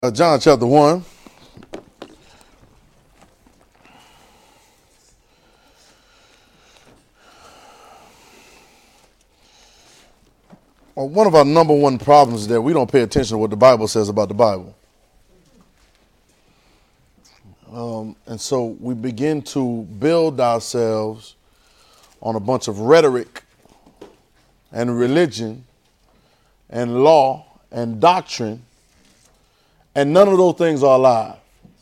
John chapter 1. Well, one of our number one problems is that we don't pay attention to what the Bible says about the Bible. And so we begin to build ourselves on a bunch of rhetoric and religion and law and doctrine, and none of those things are alive.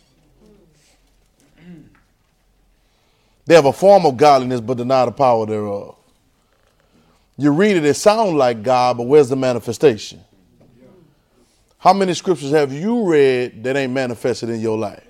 They have a form of godliness but deny the power thereof. You read it sounds like God, but where's the manifestation? How many scriptures have you read that ain't manifested in your life?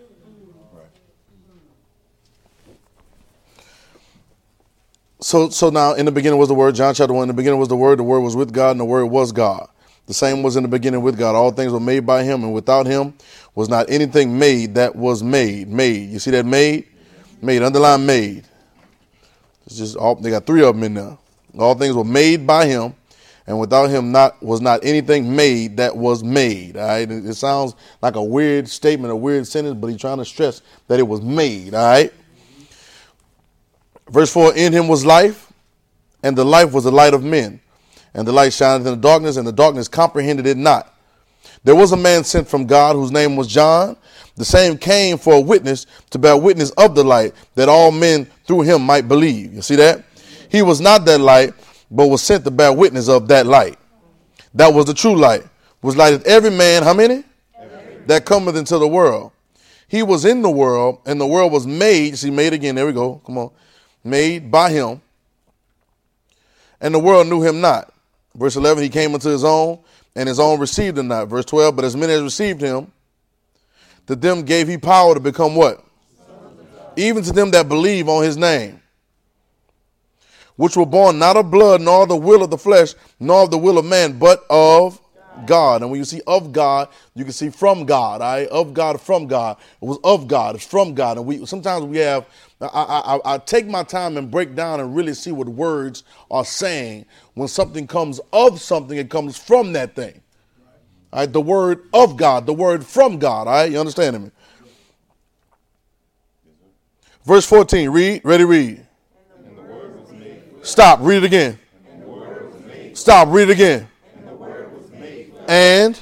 So now in the beginning was the Word, John chapter 1, in the beginning was the Word was with God, and the Word was God. The same was in the beginning with God. All things were made by him, and without him was not anything made that was made. Made. You see that made? Made. Underline made. It's just all, they got three of them in there. All things were made by him, and without him was not anything made that was made. All right? It sounds like a weird statement, a weird sentence, but he's trying to stress that it was made. All right? Verse 4, in him was life, and the life was the light of men. And the light shined in the darkness, and the darkness comprehended it not. There was a man sent from God whose name was John. The same came for a witness to bear witness of the light, that all men through him might believe. You see that? He was not that light, but was sent to bear witness of that light. That was the true light. Was lighted every man, how many? That cometh into the world. He was in the world, and the world was made. See, made again. There we go. Come on. Made by him. And the world knew him not. Verse 11, he came unto his own, and his own received him not. Verse 12, but as many as received him, to them gave he power to become what? Even to them that believe on his name, which were born not of blood, nor the will of the flesh, nor of the will of man, but of God. And when you see of God, you can see from God. All right? Of God, from God. It was of God. It's from God. And sometimes we have, I take my time and break down and really see what words are saying. When something comes of something, it comes from that thing. All right? The word of God, the word from God. All right? You understand me? Verse 14, read. Ready, read. Stop, read it again. Stop, read it again. And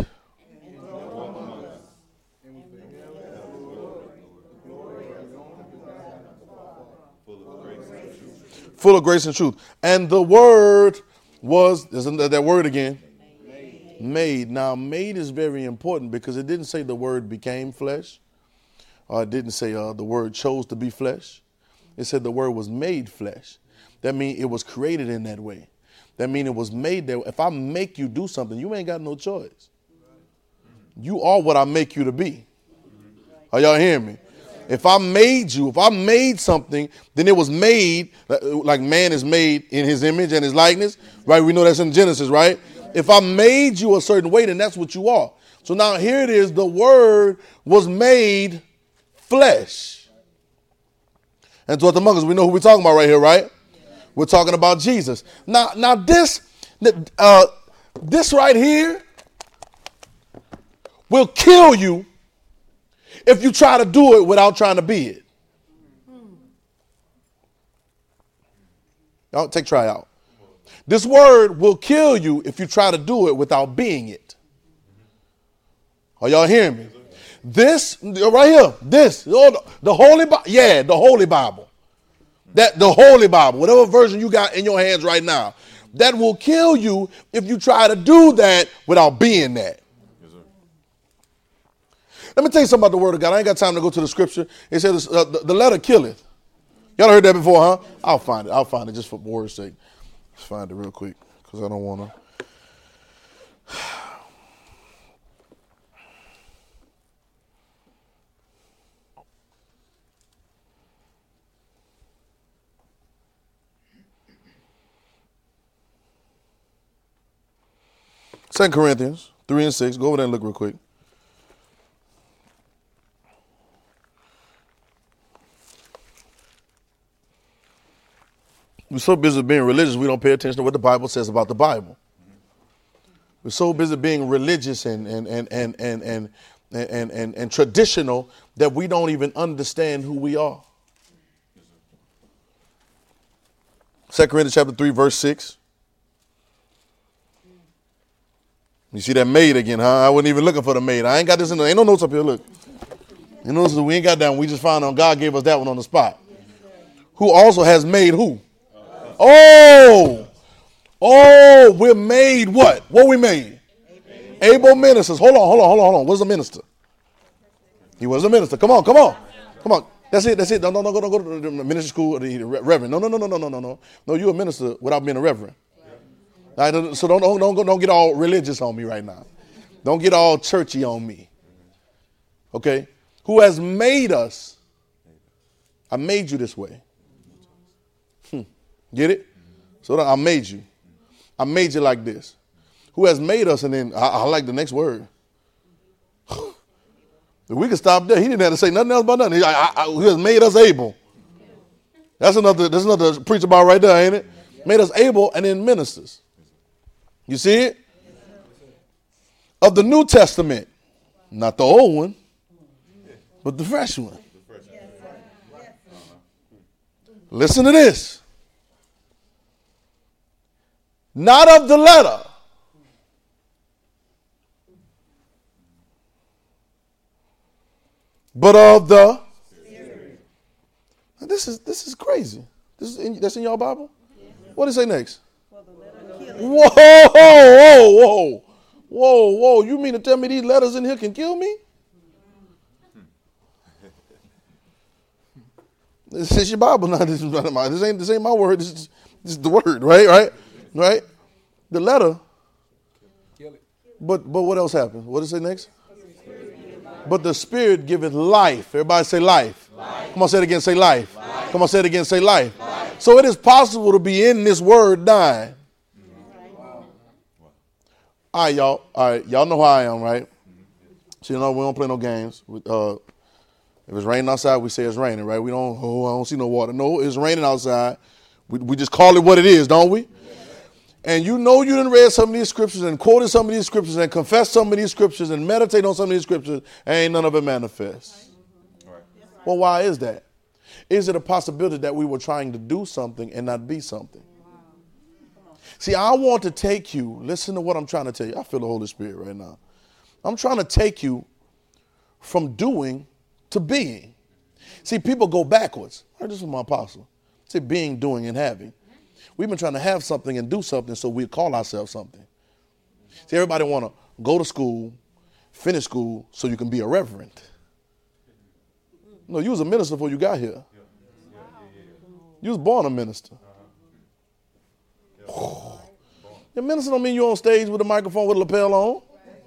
full of grace and truth. And the word was, isn't that word again? Made. Now, made is very important because it didn't say the word became flesh. Or it didn't say the word chose to be flesh. It said the word was made flesh. That means it was created in that way. That means it was made there. If I make you do something, you ain't got no choice. You are what I make you to be. Are y'all hearing me? If I made you, if I made something, then it was made, like man is made in his image and his likeness, right? We know that's in Genesis, right? If I made you a certain way, then that's what you are. So now here it is, the word was made flesh. And to among us, we know who we're talking about right here, right? We're talking about Jesus. Now this right here will kill you if you try to do it without trying to be it. Y'all try out. This word will kill you if you try to do it without being it. Are y'all hearing me? This right here, this, the Holy Bible. Yeah, the Holy Bible. The Holy Bible, whatever version you got in your hands right now, that will kill you if you try to do that without being that. Yes, sir. Let me tell you something about the word of God. I ain't got time to go to the scripture. It says the letter killeth. Y'all heard that before, huh? I'll find it just for word's sake. Let's find it real quick because I don't want to. 2 Corinthians 3 and 6. Go over there and look real quick. We're so busy being religious, we don't pay attention to what the Bible says about the Bible. We're so busy being religious and and traditional that we don't even understand who we are. 2 Corinthians chapter 3, verse 6. You see that maid again, huh? I wasn't even looking for the maid. I ain't got this in there. Ain't no notes up here, look. You know, we ain't got that one. We just found out God gave us that one on the spot. Who also has made who? Oh, we're made what? What we made? Able ministers. Hold on. What's a minister? He was a minister. Come on. That's it. Don't go to the ministry school or the reverend. No, you're a minister without being a reverend. Right, so don't get all religious on me right now. Don't get all churchy on me. Okay? Who has made us? I made you this way. Get it? So I made you. I made you like this. Who has made us? And then I like the next word. We can stop there. He didn't have to say nothing else about nothing. Who has made us able? That's another preach about right there, ain't it? Made us able and then ministers. You see it? Of the New Testament. Not the old one, but the fresh one. Listen to this. Not of the letter, but of the Spirit. This is crazy. That's in your Bible? What does it say next? Whoa. You mean to tell me these letters in here can kill me? This is your Bible. No, this ain't my word. This is the word, right? The letter. But what else happens? What does it say next? But the Spirit giveth life. Everybody say life. Come on, say it again. Say life. Come on, say it again. Say life. So it is possible to be in this word dying. All right, y'all. Y'all know how I am, right? So we don't play no games. If it's raining outside, we say it's raining, right? We don't. I don't see no water. No, it's raining outside. We just call it what it is, don't we? And you done read some of these scriptures and quoted some of these scriptures and confessed some of these scriptures and meditate on some of these scriptures, and ain't none of it manifest. Well, why is that? Is it a possibility that we were trying to do something and not be something? See, I want to take you, listen to what I'm trying to tell you. I feel the Holy Spirit right now. I'm trying to take you from doing to being. See, people go backwards. I heard this from my apostle. Say being, doing, and having. We've been trying to have something and do something so we call ourselves something. See, everybody want to go to school, finish school so you can be a reverend. No, you was a minister before you got here. You was born a minister. Your minister don't mean you're on stage with a microphone with a lapel on.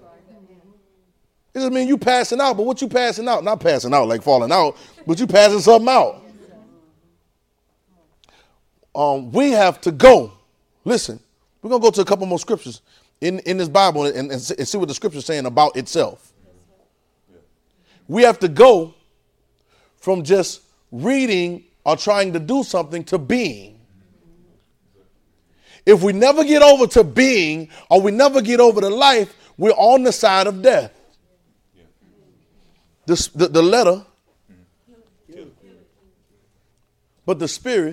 It just means you passing out, but what you passing out? Not passing out like falling out, but you passing something out. We have to go. Listen, we're going to go to a couple more scriptures in this Bible and see what the scripture is saying about itself. We have to go from just reading or trying to do something to being. If we never get over to being or we never get over to life, we're on the side of death. The letter, but the Spirit.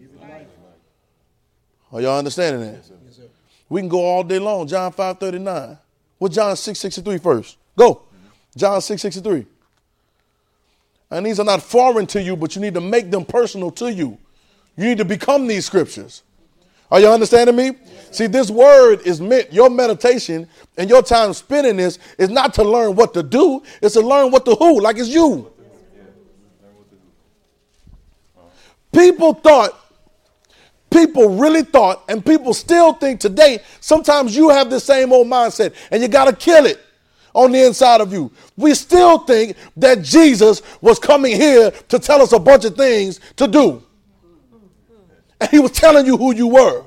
Are y'all understanding that? We can go all day long. John 5:39. What John 6:63 first? Go. John 6:63. And these are not foreign to you, but you need to make them personal to you. You need to become these scriptures. Are you understanding me? See, this word is meant, your meditation and your time spending this is not to learn what to do. It's to learn what to who, like it's you. People really thought, and people still think today, sometimes you have the same old mindset and you got to kill it on the inside of you. We still think that Jesus was coming here to tell us a bunch of things to do. And he was telling you who you were.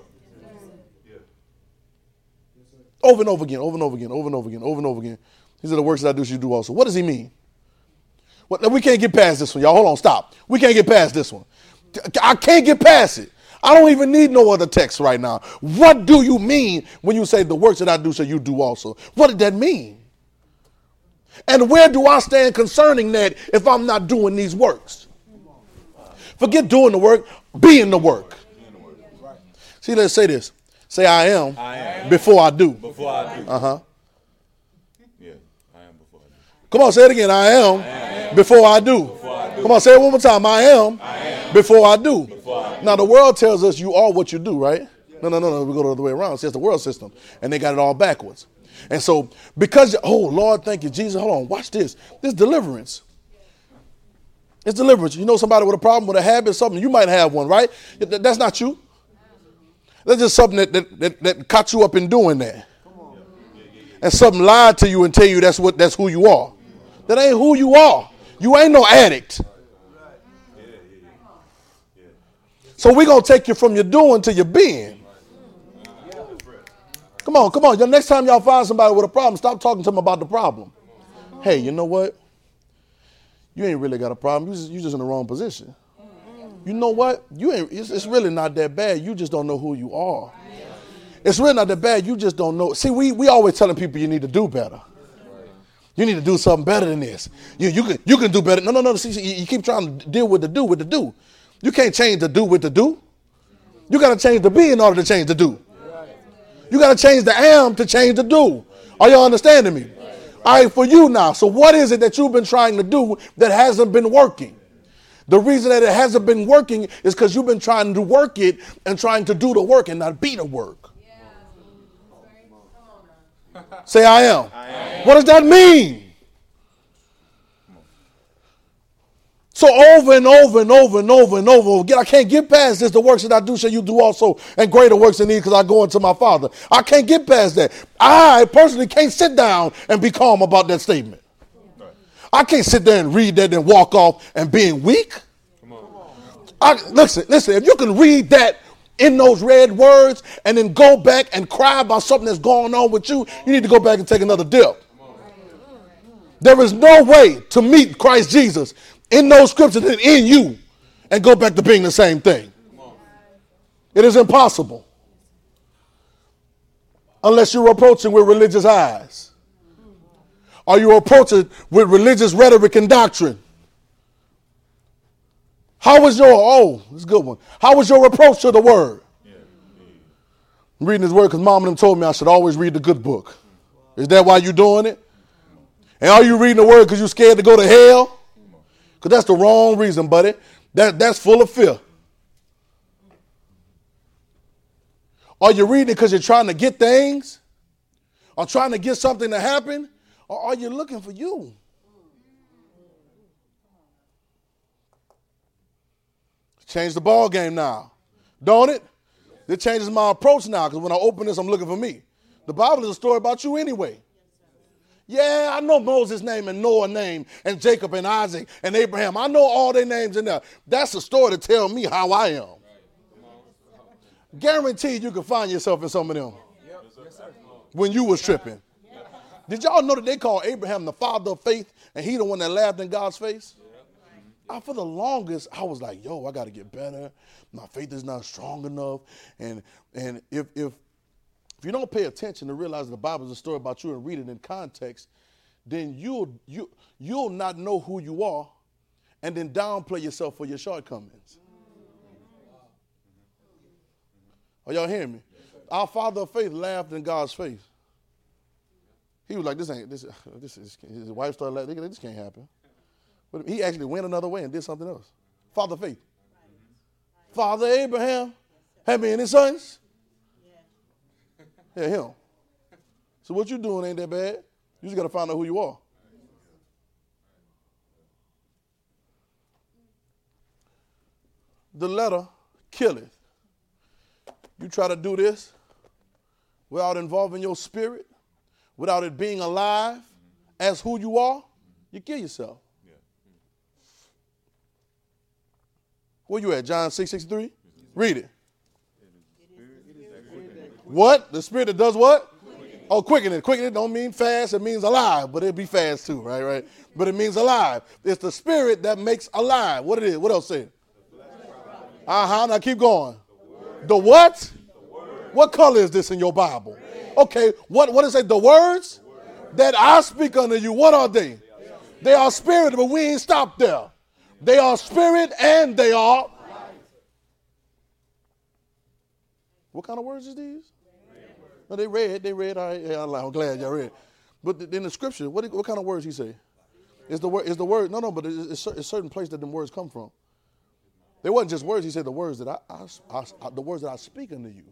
Over and over again, over and over again, over and over again, over and over again. These are the works that I do, you do also. What does he mean? Well, we can't get past this one, y'all. Hold on, stop. We can't get past this one. I can't get past it. I don't even need no other text right now. What do you mean when you say the works that I do, so you do also? What did that mean? And where do I stand concerning that if I'm not doing these works? Forget doing the work, being the work. See, let's say this. Say I am before I do. Before I do. Uh-huh. Yeah, I am before I do. Come on, say it again. I am before I do. Come on, say it one more time. I am before I do. Now, the world tells us you are what you do, right? No. We go the other way around. See, it's the world system. And they got it all backwards. And so, because, oh, Lord, thank you, Jesus. Hold on, watch this. This deliverance. It's deliverance. You know somebody with a problem, with a habit, something, you might have one, right? That's not you. That's just something that caught you up in doing that. And something lied to you and tell you that's who you are. That ain't who you are. You ain't no addict. So we're going to take you from your doing to your being. Come on. The next time y'all find somebody with a problem, stop talking to them about the problem. Hey, you know what? You ain't really got a problem. You just in the wrong position. You know what? It's really not that bad. You just don't know who you are. It's really not that bad. You just don't know. See, we always telling people you need to do better. You need to do something better than this. You can do better. No. See, you keep trying to deal with the do. You can't change the do with the do. You got to change the be in order to change the do. You got to change the am to change the do. Are y'all understanding me? All right, for you now. So what is it that you've been trying to do that hasn't been working? The reason that it hasn't been working is because you've been trying to work it and trying to do the work and not be the work. Say I am. What does that mean? So over and over again, I can't get past this. The works that I do shall you do also, and greater works than these, because I go into my Father. I can't get past that. I personally can't sit down and be calm about that statement. I can't sit there and read that and walk off and being weak. Listen, if you can read that in those red words and then go back and cry about something that's going on with you, you need to go back and take another dip. There is no way to meet Christ Jesus in those scriptures and in you and go back to being the same thing. It is impossible unless you're approaching with religious eyes. Or you approach it with religious rhetoric and doctrine. How was this is a good one. How was your approach to the word? I'm reading this word because mom and them told me I should always read the good book. Is that why you're doing it? And are you reading the word because you're scared to go to hell? Because that's the wrong reason, buddy. That's full of fear. Are you reading it because you're trying to get things? Or trying to get something to happen? Or are you looking for you? Change the ball game now, don't it? It changes my approach now, because when I open this, I'm looking for me. The Bible is a story about you anyway. Yeah, I know Moses' name and Noah's name and Jacob and Isaac and Abraham. I know all their names in there. That's a story to tell me how I am. Guaranteed you can find yourself in some of them when you was tripping. Did y'all know that they call Abraham the father of faith and he the one that laughed in God's face? For the longest, I was like, yo, I got to get better. My faith is not strong enough. And if you don't pay attention to realize the Bible is a story about you and read it in context, then you'll not know who you are and then downplay yourself for your shortcomings. Are y'all hearing me? Our father of faith laughed in God's face. He was like, this is, his wife started laughing, this can't happen. But he actually went another way and did something else. Father of faith. Father Abraham had any sons? Yeah, him. So what you doing ain't that bad. You just got to find out who you are. The letter killeth. You try to do this without involving your spirit, without it being alive as who you are, you kill yourself. Where you at? John 6:63? Read it. What? The spirit that does what? Oh, quicken it. Quicken it don't mean fast. It means alive, but it'll be fast too, right? But it means alive. It's the spirit that makes alive. What it is? What else say? Now keep going. The what? What color is this in your Bible? Okay, what is it? The words? that I speak unto you. What are they? They are spirit, but we ain't stopped there. They are spirit and they are. What kind of words is these? No, they read. All right, yeah, I'm glad y'all read. But in the scripture, what kind of words he say? Is the word? No, but it's certain place that them words come from. They wasn't just words. He said the words that the words that I speak unto you.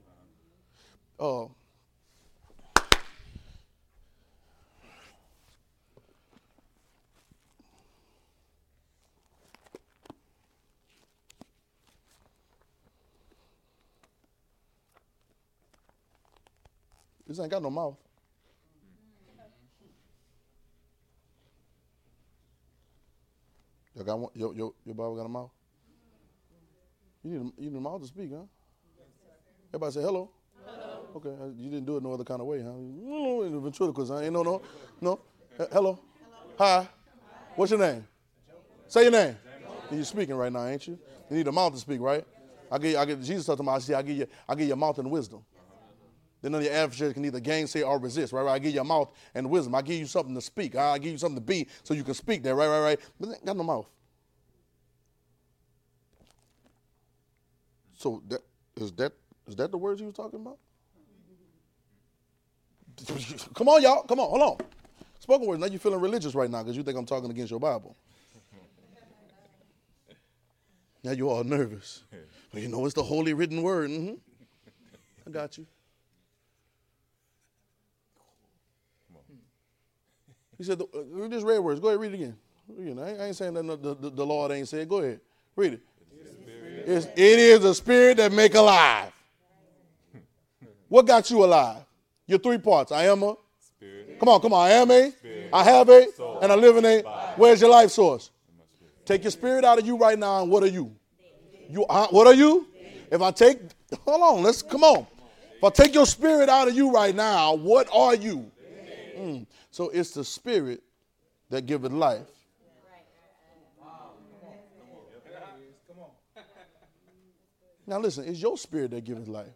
This ain't got no mouth. Y'all got one? Your Bible got a mouth? You need a mouth to speak, huh? Everybody say hello. Hello. Okay, you didn't do it no other kind of way, huh? In the ventriloquist, huh? Ain't no. Hello. Hi. What's your name? Say your name. You're speaking right now, ain't you? You need a mouth to speak, right? I get Jesus talking about. I give you mouth and wisdom. Then none of your adversaries can either gainsay or resist, right? I give you a mouth and wisdom. I give you something to speak. I give you something to be so you can speak there, right? But they ain't got no mouth. So is that the words he was talking about? Come on, y'all. Come on, hold on. Spoken words. Now you're feeling religious right now because you think I'm talking against your Bible. Now you're all nervous. Well, you know it's the holy written word. Mm-hmm. I got you. He said, read this red words. Go ahead, read it again. I ain't saying that the Lord ain't said. Go ahead, read it. It is the spirit that make alive. What got you alive? Your three parts. I am a spirit. Come on. I am a spirit. I have a soul. And I live in a. Where's your life source? Take your spirit out of you right now, and what are you? What are you? If I take, hold on, come on. If I take your spirit out of you right now, what are you? So it's the spirit that giveth life. Now listen, it's your spirit that giveth life.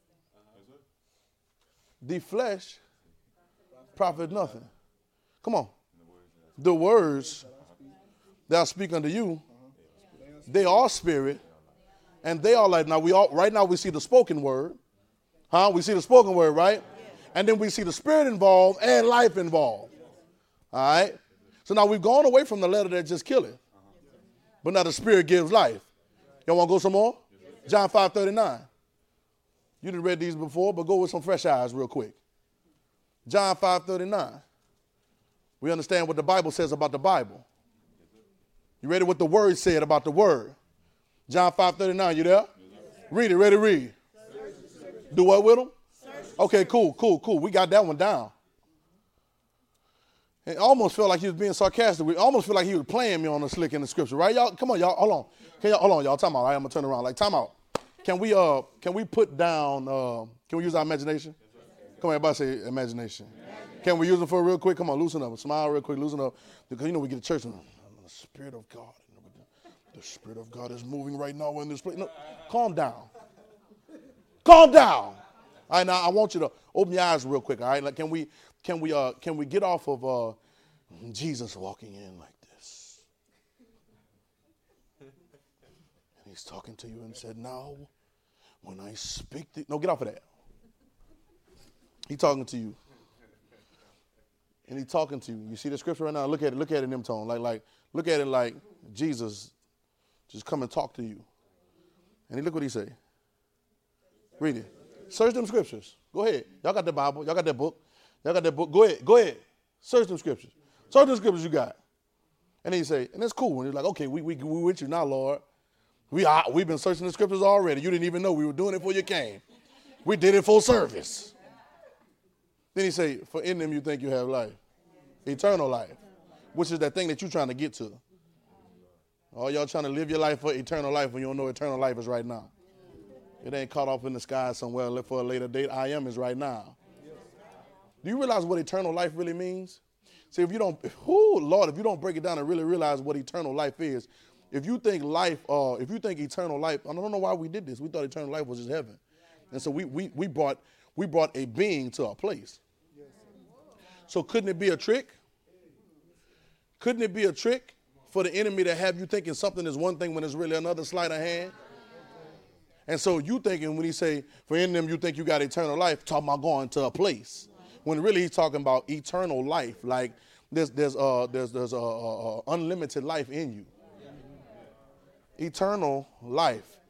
The flesh profit nothing. Come on. The words that I speak unto you, they are spirit, and they are life. Now right now we see the spoken word. We see the spoken word, right? And then we see the spirit involved and life involved. All right? So now we've gone away from the letter that just killeth. But now the spirit gives life. Y'all want to go some more? John 5:39. You done read these before, but go with some fresh eyes real quick. John 5:39. We understand what the Bible says about the Bible. You ready what the word said about the word? John 5:39, you there? Read it, ready to read. Do what with them? Okay, cool. We got that one down. It almost felt like he was being sarcastic. We almost feel like he was playing me on the slick in the scripture, right? Y'all, come on, y'all, hold on. Hold on, y'all, time out. Right? I'm gonna turn around. Time out. Can we put down? Can we use our imagination? Come on, everybody say imagination. Can we use it for real quick? Come on, loosen up. Smile real quick, loosen up. Because we get to church and the Spirit of God. The Spirit of God is moving right now in this place. No, calm down. Calm down. All right, now I want you to open your eyes real quick. All right, like, can we get off of Jesus walking in like this? And he's talking to you and said, "Now, when I speak, no, get off of that." He's talking to you, and he's talking to you. You see the scripture right now? Look at it in them tone, like look at it like Jesus just come and talk to you. And look what he say. Read it. Search them scriptures. Go ahead. Y'all got the Bible. Y'all got that book. Go ahead. Search them scriptures. Search them scriptures you got. And then he say, and it's cool. And he's like, okay, we with you now, Lord. We've been searching the scriptures already. You didn't even know we were doing it before you came. We did it full service. Then he say, for in them you think you have life. Eternal life. Which is that thing that you're trying to get to. All y'all trying to live your life for eternal life when you don't know eternal life is right now. It ain't caught off in the sky somewhere for a later date. I am is right now. Do you realize what eternal life really means? See, if you don't break it down and really realize what eternal life is, if you think eternal life, I don't know why we did this. We thought eternal life was just heaven. And so we brought a being to a place. So couldn't it be a trick? Couldn't it be a trick for the enemy to have you thinking something is one thing when it's really another sleight of hand? And so you thinking when he say, for in them you think you got eternal life, talking about going to a place. When really he's talking about eternal life. Like there's unlimited life in you. Eternal life.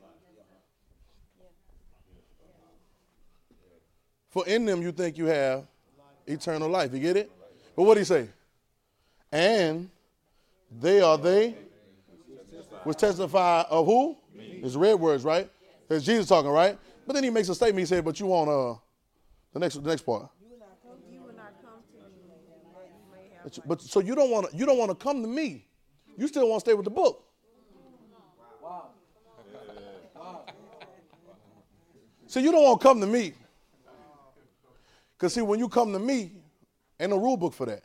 For in them you think you have eternal life. You get it? But what did he say? And they which testify of who? It's red words, right? That's Jesus talking, right? But then he makes a statement. He said, but you want the next part. You will not come to me that you may have But so you don't want to come to me. You still want to stay with the book. Wow. So you don't want to come to me. Because see, when you come to me, ain't no rule book for that.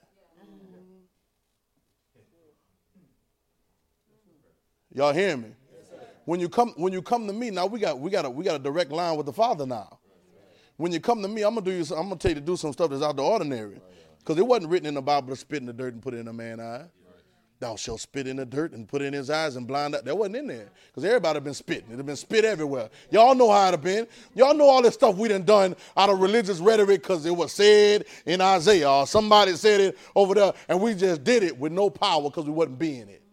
Y'all hear me? When you come to me, now we got a direct line with the Father now. When you come to me, I'm gonna tell you to do some stuff that's out of the ordinary. Because it wasn't written in the Bible to spit in the dirt and put it in a man's eye. Thou shalt spit in the dirt and put it in his eyes and blind out. That wasn't in there. Because everybody been spitting. It had been spit everywhere. Y'all know how it been. Y'all know all this stuff we done out of religious rhetoric because it was said in Isaiah. Or somebody said it over there and we just did it with no power because we wasn't being it.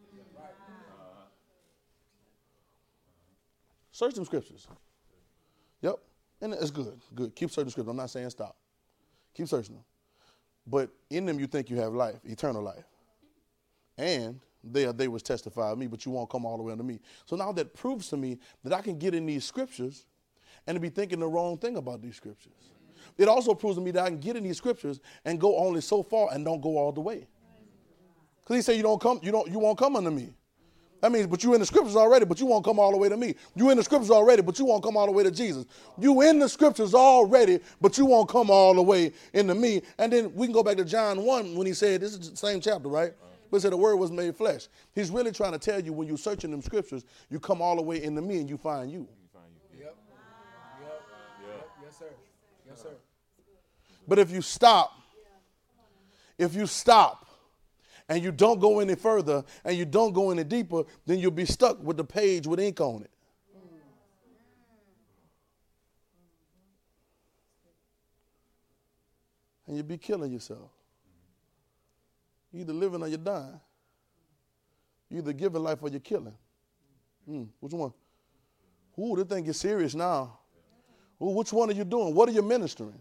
Search them scriptures. Yep. And it's good. Good. Keep searching scriptures. I'm not saying stop. Keep searching them. But in them you think you have life, eternal life. And they which testify of me, but you won't come all the way unto me. So now that proves to me that I can get in these scriptures and to be thinking the wrong thing about these scriptures. It also proves to me that I can get in these scriptures and go only so far and don't go all the way. Because he said you won't come unto me. That means, but you in the scriptures already, but you won't come all the way to me. You in the scriptures already, but you won't come all the way to Jesus. You in the scriptures already, but you won't come all the way into me. And then we can go back to John 1 when he said, this is the same chapter, right? But he said the word was made flesh. He's really trying to tell you when you're searching them scriptures, you come all the way into me and you find you. Yep. Yes, sir. Yes, sir. But if you stop, and you don't go any further and you don't go any deeper, then you'll be stuck with the page with ink on it. And you'll be killing yourself. You're either living or you're dying. You're either giving life or you're killing. Which one? Ooh, this thing gets serious now. Ooh, which one are you doing? What are you ministering?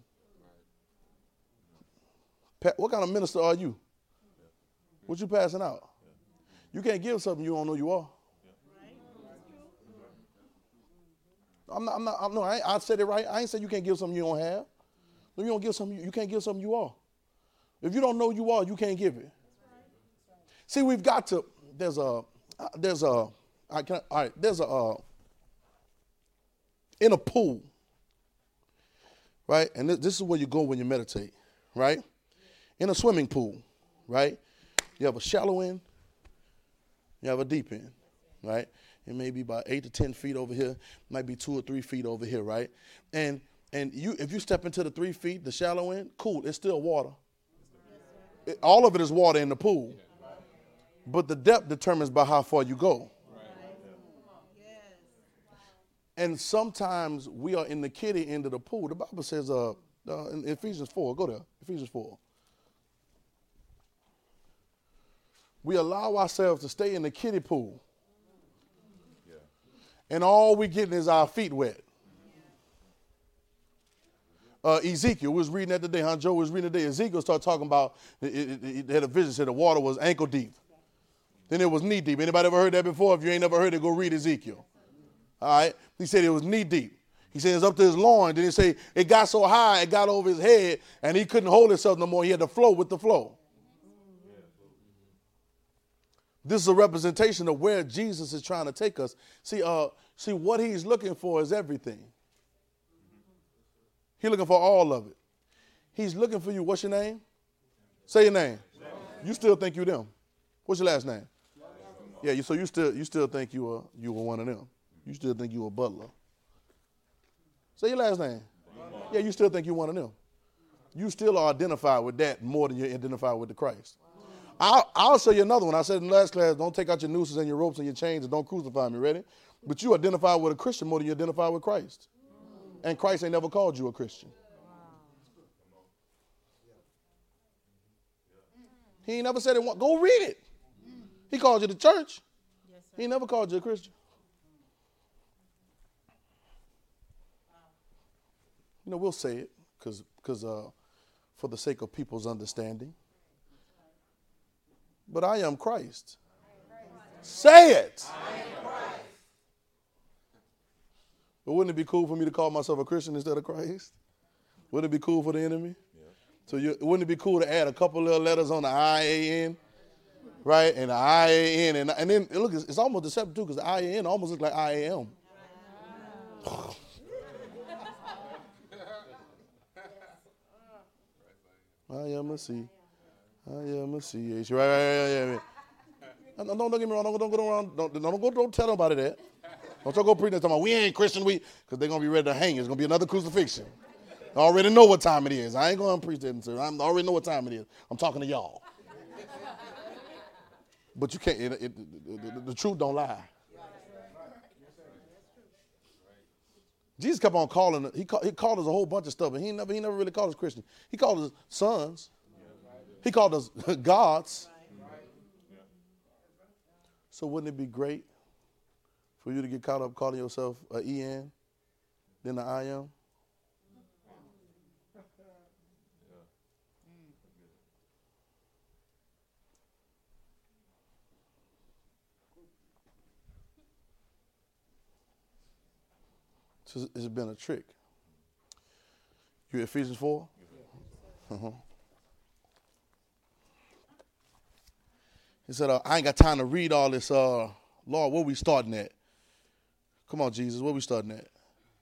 What kind of minister are you? What you passing out? You can't give something you don't know you are. I said it right. I ain't said you can't give something you don't have. No, you don't give something. You can't give something you are. If you don't know you are, you can't give it. See, we've got to. In a pool, right? And this is where you go when you meditate, right? In a swimming pool, right? You have a shallow end, you have a deep end, right? It may be about 8 to 10 feet over here, might be 2 or 3 feet over here, right? And if you step into the 3 feet, the shallow end, cool, it's still water. All of it is water in the pool. But the depth determines by how far you go. And sometimes we are in the kiddie end of the pool. The Bible says in Ephesians 4, go there, Ephesians 4. We allow ourselves to stay in the kiddie pool. Yeah. And all we getting is our feet wet. Ezekiel was reading that today. Joe was reading today. Ezekiel started talking about, it had a vision, said the water was ankle deep. Then it was knee deep. Anybody ever heard that before? If you ain't never heard it, go read Ezekiel. All right? He said it was knee deep. He said it's up to his loin. Then he said it got so high, it got over his head, and he couldn't hold himself no more. He had to flow with the flow. This is a representation of where Jesus is trying to take us. See, what he's looking for is everything. He's looking for all of it. He's looking for you. What's your name? Say your name. You still think you them. What's your last name? Yeah, so you still think you were one of them. You still think you a butler. Say your last name. Yeah, you still think you one of them. You still are identified with that more than you're identified with the Christ. I'll show you another one. I said in the last class, don't take out your nooses and your ropes and your chains and don't crucify me. Ready? But you identify with a Christian more than you identify with Christ. And Christ ain't never called you a Christian. He ain't never said it. Go read it. He called you the church. He never called you a Christian. You know, we'll say it because for the sake of people's understanding. But I am Christ. Say it. But wouldn't it be cool for me to call myself a Christian instead of Christ? Wouldn't it be cool for the enemy? Yeah. So wouldn't it be cool to add a couple little letters on the I-A-N, right? And the I-A-N. And then, look, it's almost deceptive, too, because the I-A-N almost looks like I-A-M. I am a C. I am a C-H. Right. Don't get me wrong. Don't go around. Don't tell nobody that. Don't y'all go preach and talking about we ain't Christian, because they're going to be ready to hang. It's going to be another crucifixion. I already know what time it is. I ain't going to preach that, sir. I already know what time it is. I'm talking to y'all. But you can't, the truth don't lie. Jesus kept on calling, he called us a whole bunch of stuff, but he never really called us Christians. He called us sons. He called us gods. So wouldn't it be great for you to get caught up calling yourself an E-N, then an I-M? So it's been a trick. You Ephesians 4? Uh-huh. He said, I ain't got time to read all this. Lord, where we starting at? Come on, Jesus, where we starting at?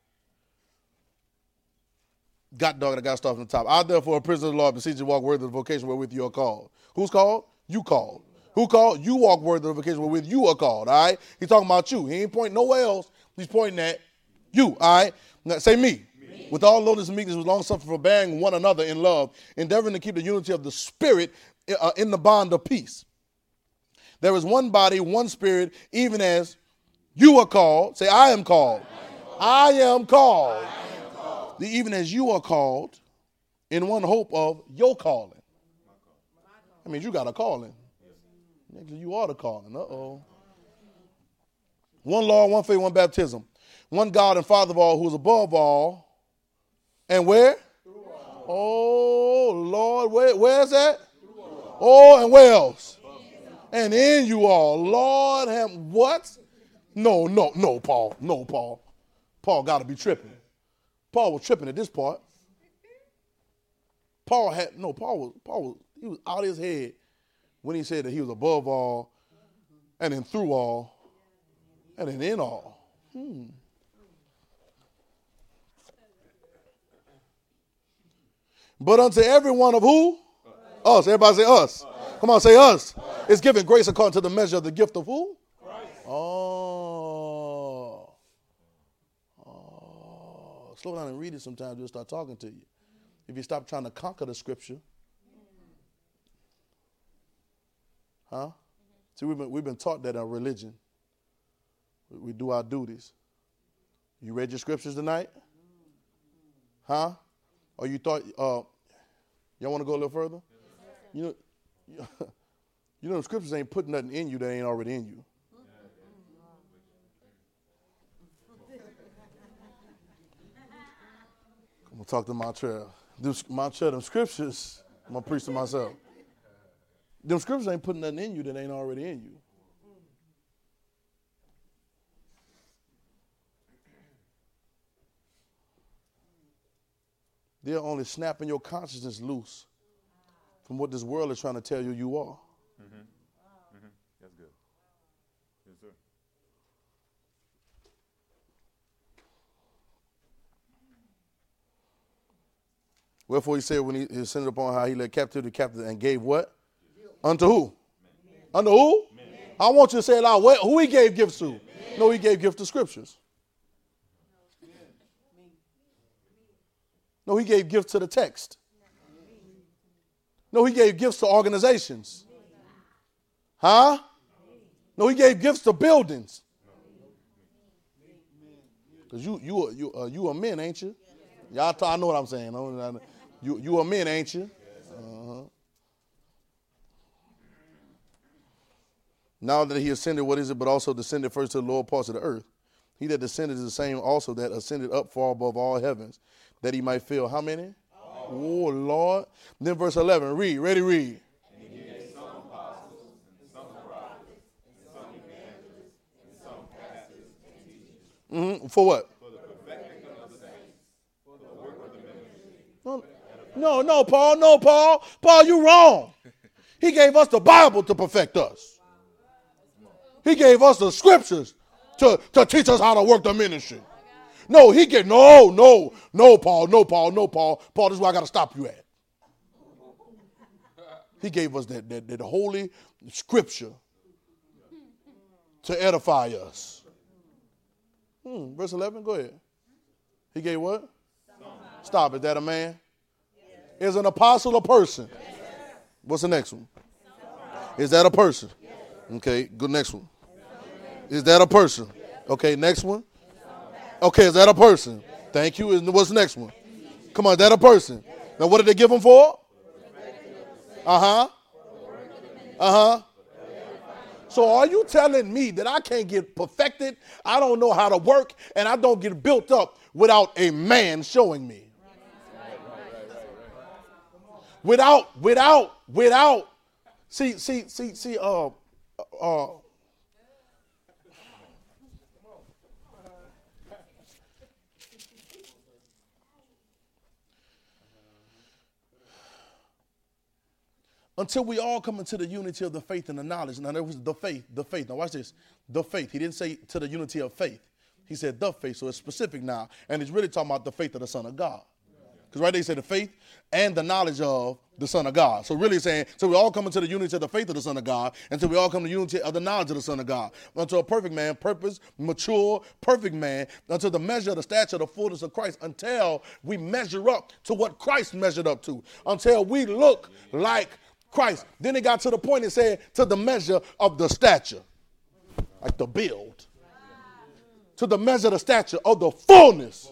Got dog, I got to start from the top. I, therefore, a prisoner of the Lord, beseech you to walk worthy of the vocation wherewith you are called. Who's called? You called. Who called? You walk worthy of the vocation wherewith you are called, all right? He's talking about you. He ain't pointing nowhere else. He's pointing at you, all right? Now, say me. With all lowness and meekness, with long suffering, forbearing one another in love, endeavoring to keep the unity of the Spirit in the bond of peace. There is one body, one Spirit, even as you are called. Say, I am called. I am called. Even as you are called in one hope of your calling. I mean, you got a calling. You are the calling. Uh-oh. One Lord, one faith, one baptism. One God and Father of all, who is above all. And where? Oh, Lord, where's that? Oh, and where else? And in you all. Lord, have what? No, Paul. No, Paul. Paul got to be tripping. Paul was tripping at this part. Paul was out of his head when he said that he was above all, and then through all, and then in all. But unto every one of who? Us. Everybody say us. Come on, say us. It's given grace according to the measure of the gift of who? Christ. Oh. Slow down and read it sometimes. It'll start talking to you. If you stop trying to conquer the scripture. Huh? See, we've been taught that in religion. We do our duties. You read your scriptures tonight? Huh? Or you thought, y'all want to go a little further? You know, the scriptures ain't putting nothing in you that ain't already in you. I'm going to talk to Montreal. Montreal, them scriptures, I'm going to preach to myself. Them scriptures ain't putting nothing in you that ain't already in you. They're only snapping your consciousness loose from what this world is trying to tell you you are. Mm-hmm. Mm-hmm. That's good. Yes, sir. Wherefore he said when he ascended upon how he led captivity captive and gave what? Unto who? Men. Unto who? Men. I want you to say it out. Who he gave gifts to? Men. No, he gave gifts to scriptures. No, he gave gifts to the text. No, he gave gifts to organizations. Huh? No, he gave gifts to buildings. Because you a men, ain't you? Y'all, I know what I'm saying. You a men, ain't you? Uh-huh. Now that he ascended, what is it? But also descended first to the lower parts of the earth. He that descended is the same also that ascended up far above all heavens, that he might fill how many? Oh, Lord. Then verse 11, read. Ready, read. And he gave some apostles, and some prophets, and some evangelists, and some pastors and teachers. Mm-hmm. For what? For the perfecting of the saints, for the work of the ministry. No, Paul. No, Paul. Paul, you wrong. He gave us the Bible to perfect us. He gave us the scriptures to teach us how to work the ministry. No, no, Paul. Paul, this is where I got to stop you at. He gave us that holy scripture to edify us. Verse 11, go ahead. He gave what? Stop. Is that a man? Is an apostle a person? What's the next one? Is that a person? Okay, good. Next one. Is that a person? Okay, next one. Okay, is that a person? Thank you. What's the next one? Come on, is that a person? Now, what did they give him for? So are you telling me that I can't get perfected, I don't know how to work, and I don't get built up without a man showing me? Without, see, until we all come into the unity of the faith and the knowledge. Now, there was the faith. Now, watch this. The faith. He didn't say to the unity of faith. He said the faith, so it's specific now. And he's really talking about the faith of the Son of God. Because right there he said the faith and the knowledge of the Son of God. So really saying, so we all come into the unity of the faith of the Son of God, until we all come to the unity of the knowledge of the Son of God. Until a perfect man, purpose, mature, perfect man, until the measure of the stature of the fullness of Christ, until we measure up to what Christ measured up to, until we look like Christ. Then it got to the point it said to the measure of the stature, like the build, to the measure of the stature of the fullness.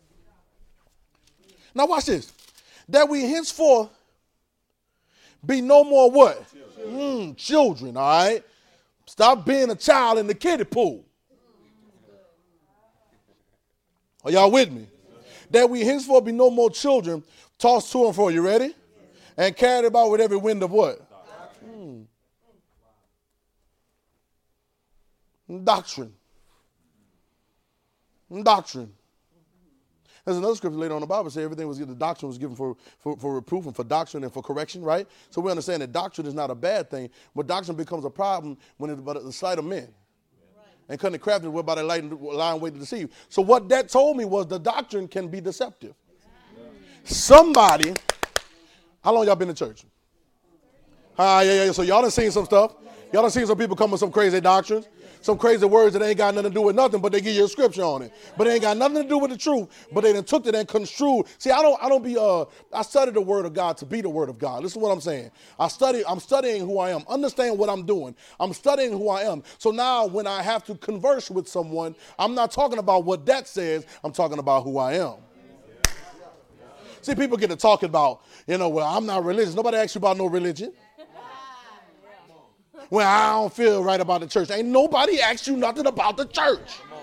Now watch this. That we henceforth be no more what? Children, all right? Stop being a child in the kiddie pool. Are y'all with me? That we henceforth be no more children, tossed to and fro. You ready? And carried about with every wind of what? Doctrine. There's another scripture later on in the Bible say everything was given. The doctrine was given for reproof and for doctrine and for correction, right? So we understand that doctrine is not a bad thing, but doctrine becomes a problem when it's about the sleight of men. And cunning crafty whereby they lying way to deceive. So what that told me was the doctrine can be deceptive. Somebody, how long y'all been in church? Yeah. So y'all done seen some stuff. Y'all done seen some people come with some crazy doctrines. Some crazy words that ain't got nothing to do with nothing, but they give you a scripture on it. But they ain't got nothing to do with the truth, but they done took it and construed. See, I study the word of God to be the word of God. Listen to what I'm saying. I'm studying who I am. Understand what I'm doing. I'm studying who I am. So now when I have to converse with someone, I'm not talking about what that says. I'm talking about who I am. See, people get to talking about, well, I'm not religious. Nobody asks you about no religion. Well, I don't feel right about the church. Ain't nobody asked you nothing about the church.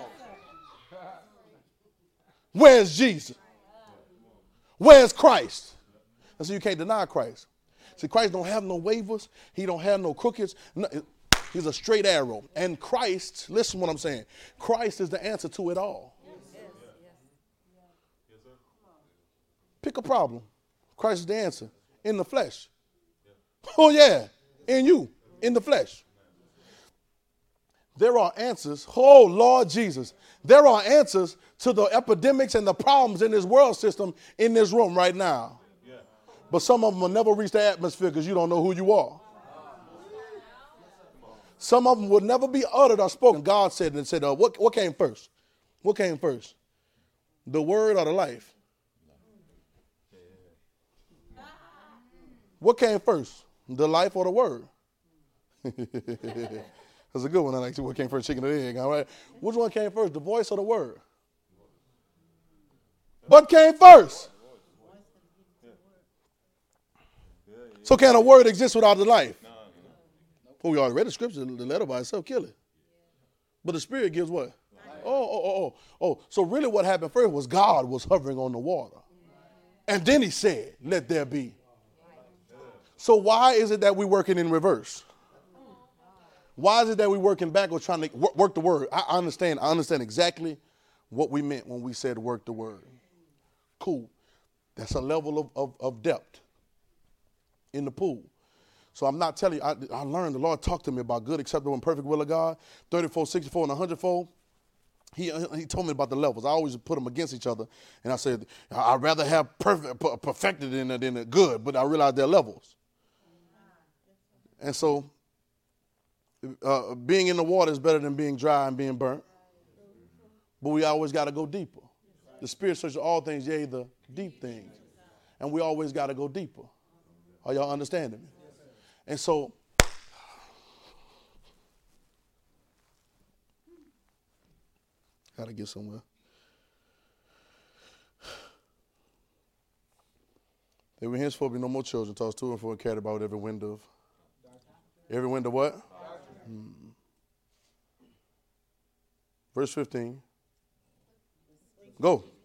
Where's Jesus? Where's Christ? And so you can't deny Christ. See, Christ don't have no wavers. He don't have no crookeds. He's a straight arrow. And Christ, listen to what I'm saying. Christ is the answer to it all. Pick a problem. Christ is the answer. In the flesh. Oh, yeah. In you. In the flesh. There are answers. Oh, Lord Jesus. There are answers to the epidemics and the problems in this world system in this room right now. But some of them will never reach the atmosphere because you don't know who you are. Some of them will never be uttered or spoken. God said, what came first? What came first? The word or the life? What came first, the life or the word? That's a good one. I like what came first, chicken or the egg. All right. Which one came first, the voice or the word? What came first? So can a word exist without the life? Well, we already read the scripture. The letter by itself kill it. But the spirit gives what? Oh. So really what happened first was God was hovering on the water. And then he said, let there be. So why is it that we're working in reverse? Why is it that we're working backwards trying to work the word? I understand exactly what we meant when we said work the word. Cool. That's a level of depth in the pool. So I'm not telling you, I learned the Lord talked to me about good, acceptable, and perfect will of God, 34, 64, and 100-fold. He told me about the levels. I always put them against each other. And I said, I'd rather have perfected than a good, but I realized they're levels. And so being in the water is better than being dry and being burnt. But we always got to go deeper. The Spirit searches all things, yea, the deep things. And we always got to go deeper. Are y'all understanding me? And so, got to get somewhere. There will henceforth be no more children, tossed to and fro and carried about every wind of. Every wind of what? Verse 15. Go.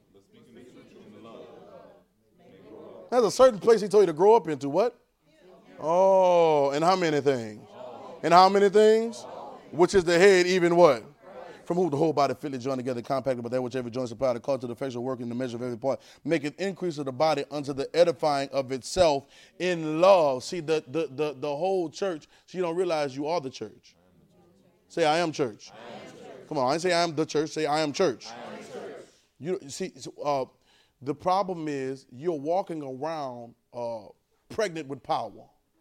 There's a certain place he told you to grow up into. What? Oh, and how many things? And how many things? Which is the head, even what? From whom the whole body fitly joined together, compacted, but that which every joint supplied, according to the effectual working in the measure of every part, make an increase of the body unto the edifying of itself in love. See, the whole church, so you don't realize you are the church. Say, I am church. Come on, I didn't say I am the church. Say, I am church. You see, the problem is you're walking around pregnant with power,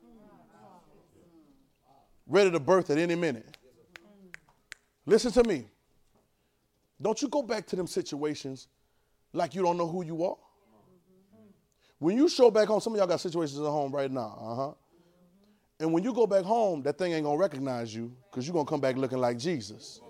ready to birth at any minute. Listen to me. Don't you go back to them situations like you don't know who you are. When you show back home, some of y'all got situations at home right now. And when you go back home, that thing ain't going to recognize you because you're going to come back looking like Jesus.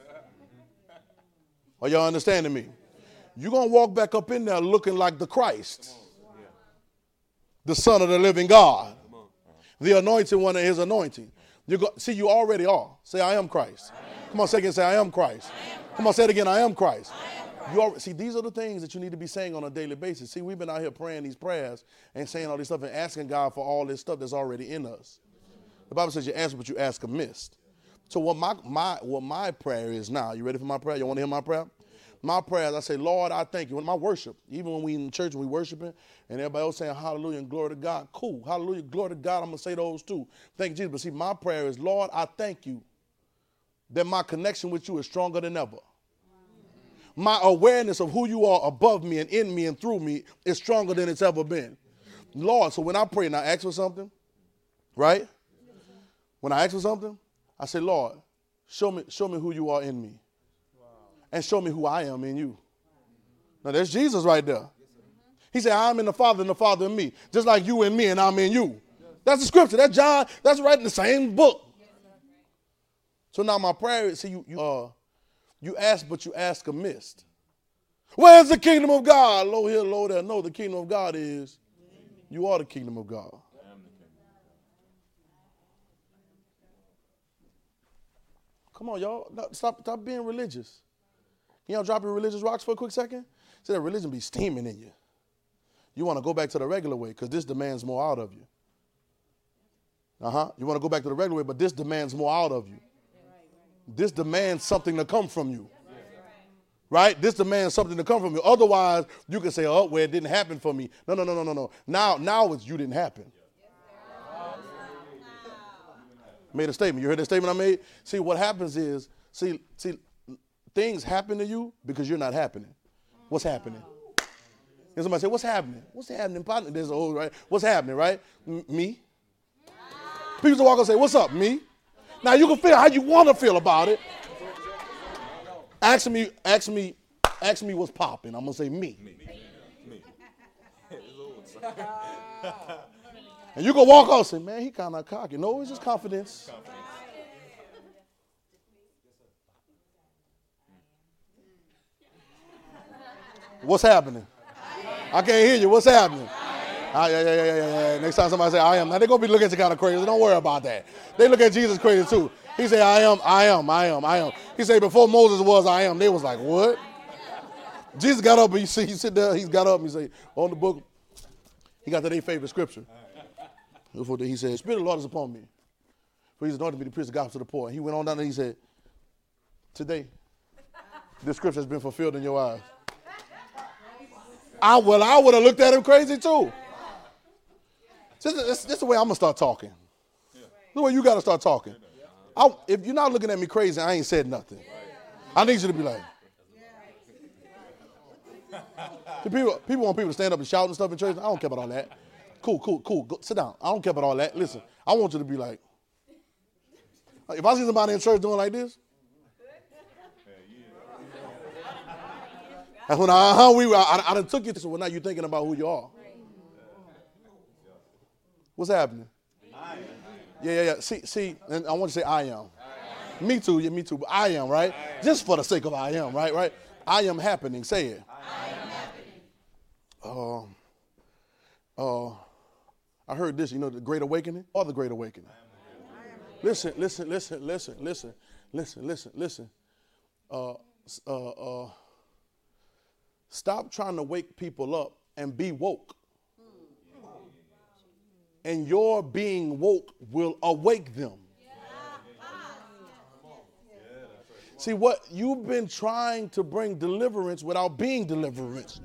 Are y'all understanding me? You're going to walk back up in there looking like the Christ, the Son of the living God, the anointed one of his anointing. See, you already are. Say, I am Christ. Come on, say again, say, I am Christ. Come on, say it again, I am Christ. See, these are the things that you need to be saying on a daily basis. See, we've been out here praying these prayers and saying all this stuff and asking God for all this stuff that's already in us. The Bible says you ask, but you ask amiss. So what my prayer is now, you ready for my prayer? You want to hear my prayer? My prayer is I say, Lord, I thank you. When my worship, even when we in church and we worshiping and everybody else saying hallelujah and glory to God, cool. Hallelujah, glory to God, I'm going to say those too. Thank you, Jesus. But see, my prayer is, Lord, I thank you that my connection with you is stronger than ever. My awareness of who you are above me and in me and through me is stronger than it's ever been. Lord, so when I pray and I ask for something, right? When I ask for something, I say, Lord, show me who you are in me. And show me who I am in you. Now, there's Jesus right there. He said, I'm in the Father and the Father in me. Just like you in me and I'm in you. That's the scripture. That's John. That's right in the same book. So now my prayer is, see, you ask, but you ask amiss. Where's the kingdom of God? Lo here, lo there. No, the kingdom of God is, you are the kingdom of God. Come on, y'all. Stop being religious. Can y'all drop your religious rocks for a quick second? See, that religion be steaming in you. You want to go back to the regular way because this demands more out of you. You want to go back to the regular way, but this demands more out of you. This demands something to come from you. Right? This demands something to come from you. Otherwise, you can say, oh, well, it didn't happen for me. No. Now it's you didn't happen. Made a statement. You heard that statement I made? See, what happens is, see, things happen to you because you're not happening. What's happening? And somebody say, what's happening? What's happening? There's a whole, right? What's happening, right? Me. People walk and say, what's up, me? Now you can feel how you want to feel about it. Ask me what's popping. I'm gonna say me. And you can walk off and say, man, he kind of cocky. No, it's just confidence. What's happening? I can't hear you. What's happening? Yeah. Next time somebody say, I am. Now, they're going to be looking at you kind of crazy. Don't worry about that. They look at Jesus crazy, too. He said, I am. He said, before Moses was, I am. They was like, what? Jesus got up, and you sit there, he got up, and he said, on the book, he got to their favorite scripture. He said, the Spirit of the Lord is upon me. For he's anointed me to preach the gospel to the poor. And he went on down and he said, today, this scripture has been fulfilled in your eyes. I would have looked at him crazy too. This is the way I'm going to start talking. This is the way you got to start talking. If you're not looking at me crazy, I ain't said nothing. I need you to be like. People want people to stand up and shout and stuff in church. I don't care about all that. Cool. Go, sit down. I don't care about all that. Listen, I want you to be like. If I see somebody in church doing like this, that's when I done took you to, so now you're thinking about who you are. What's happening? Yeah. See, and I want to say I am. Me too, yeah, me too. But I am, right? Just for the sake of I am, right? I am happening. Say it. I am happening. I heard this, the Great Awakening or the Great Awakening. Listen. Stop trying to wake people up and be woke. And your being woke will awake them. See, what you've been trying to bring deliverance without being deliverance.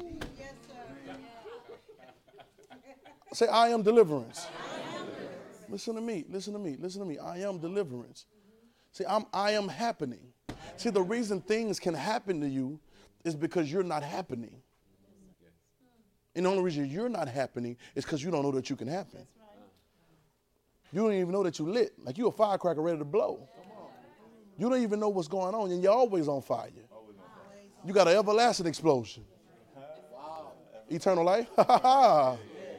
Say, I am deliverance. Listen to me. I am deliverance. See, I am happening. See, the reason things can happen to you is because you're not happening. And the only reason you're not happening is because you don't know that you can happen. You don't even know that you lit. Like you a firecracker ready to blow. You don't even know what's going on, and you're always on fire. You got an everlasting explosion. Eternal life. Are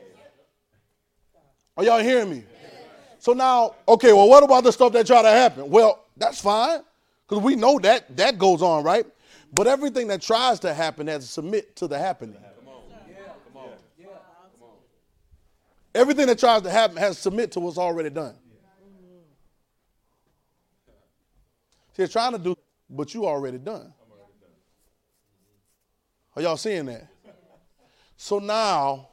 y'all hearing me? So now, okay, well, what about the stuff that try to happen? Well, that's fine, because we know that goes on, right? But everything that tries to happen has to submit to the happening. Everything that tries to happen has to submit to what's already done. See, it's trying to do, but you already done. Are y'all seeing that? So now,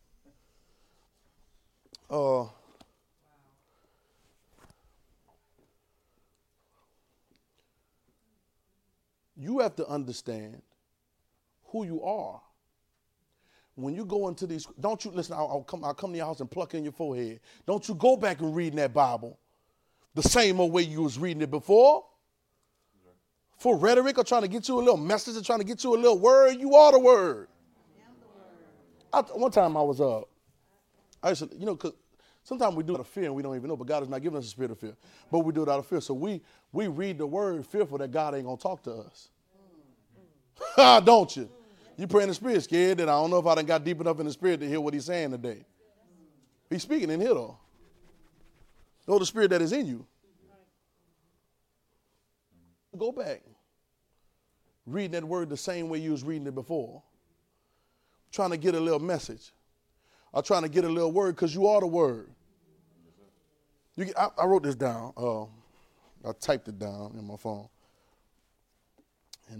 you have to understand who you are. When you go into these, don't you listen, I'll come to your house and pluck in your forehead. Don't you go back and read that Bible the same old way you was reading it before. For rhetoric or trying to get you a little message or trying to get you a little word, you are the word. One time I was I used to, because sometimes we do it out of fear and we don't even know, but God has not given us a spirit of fear. But we do it out of fear. So we read the word fearful that God ain't going to talk to us. Don't you? You pray in the spirit scared that I don't know if I done got deep enough in the spirit to hear what he's saying today. He's speaking in here though. Know the spirit that is in you. Go back. Reading that word the same way you was reading it before. Trying to get a little message. Or trying to get a little word because you are the word. I wrote this down. I typed it down in my phone. And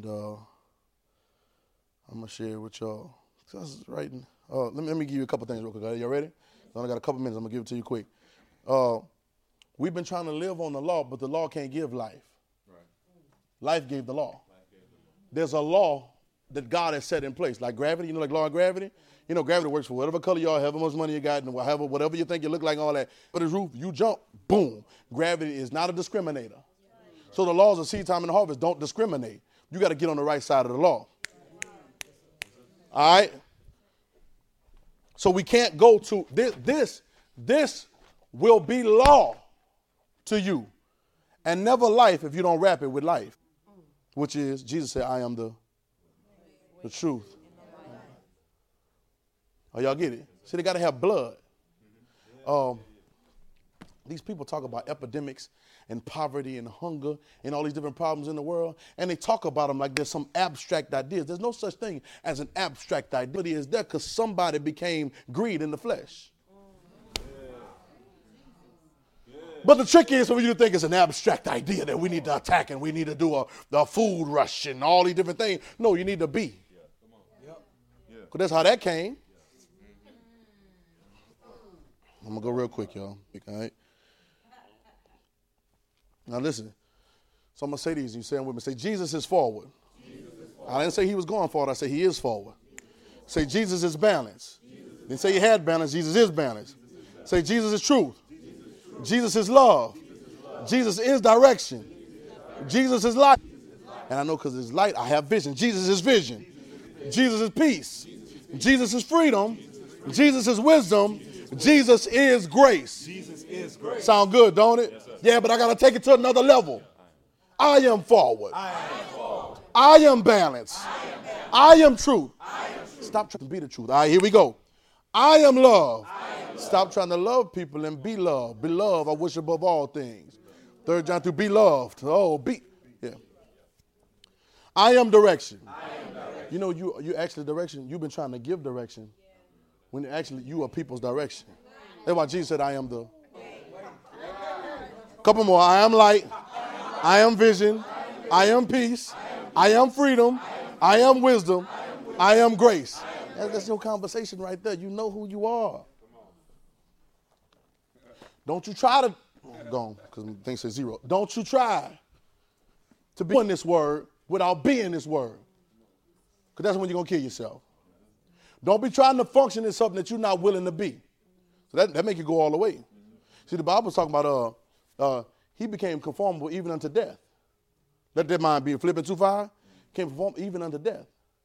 I'm going to share it with y'all. So I was writing. Let me give you a couple things real quick. Are you ready? I only got a couple minutes. I'm going to give it to you quick. We've been trying to live on the law, but the law can't give life. Right. Life gave the law. There's a law that God has set in place, like gravity. Like law of gravity. Gravity works for whatever color you are, however much money you got, and whatever you think you look like, all that. But the roof, you jump, boom. Gravity is not a discriminator. So the laws of seed time and harvest don't discriminate. You got to get on the right side of the law. All right? So we can't go to this will be law to you and never life if you don't wrap it with life, which is Jesus said, I am the truth. Oh, y'all get it? See, they got to have blood. These people talk about epidemics and poverty and hunger and all these different problems in the world, and they talk about them like there's some abstract ideas. There's no such thing as an abstract idea. It is there because somebody became greed in the flesh. But the trick is for you to think it's an abstract idea that we need to attack and we need to do a food rush and all these different things. No, you need to be. Because that's how that came. I'm going to go real quick, y'all. All right? Now listen. So I'm going to say these. You say them with me. Say, Jesus is forward. I didn't say he was going forward. I said he is forward. Say, Jesus is balanced. Didn't say he had balance. Jesus is balanced. Say, Jesus is truth. Jesus is love. Jesus is direction. Jesus is light. And I know because it's light, I have vision. Jesus is vision. Jesus is peace. Jesus is freedom. Jesus is wisdom. Jesus is grace. Jesus is grace. Sound good, don't it? Yeah, but I got to take it to another level. I am forward. I am balanced. I am truth. Stop trying to be the truth. All right, here we go. I am love. Stop trying to love people and be loved. Be loved, I wish above all things. 3 John 2, be loved. Oh, be. Yeah. I am direction. You know, you actually direction. You've been trying to give direction when actually you are people's direction. That's why Jesus said, I am the. Couple more. I am light. I am vision. I am peace. I am freedom. I am wisdom. I am grace. That's your conversation right there. You know who you are. Don't you try to, go on, because things say 0. Don't you try to be in this word without being this word. Because that's when you're going to kill yourself. Don't be trying to function in something that you're not willing to be. So that make you go all the way. See, the Bible's talking about he became conformable even unto death. Let that mind be. Philippians 2:5, came conform even unto death.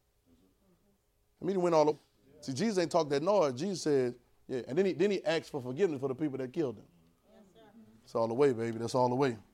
I mean, he went all over. See, Jesus ain't talk that noise. Jesus said, yeah, and then he asked for forgiveness for the people that killed him. It's all the way, baby. That's all the way.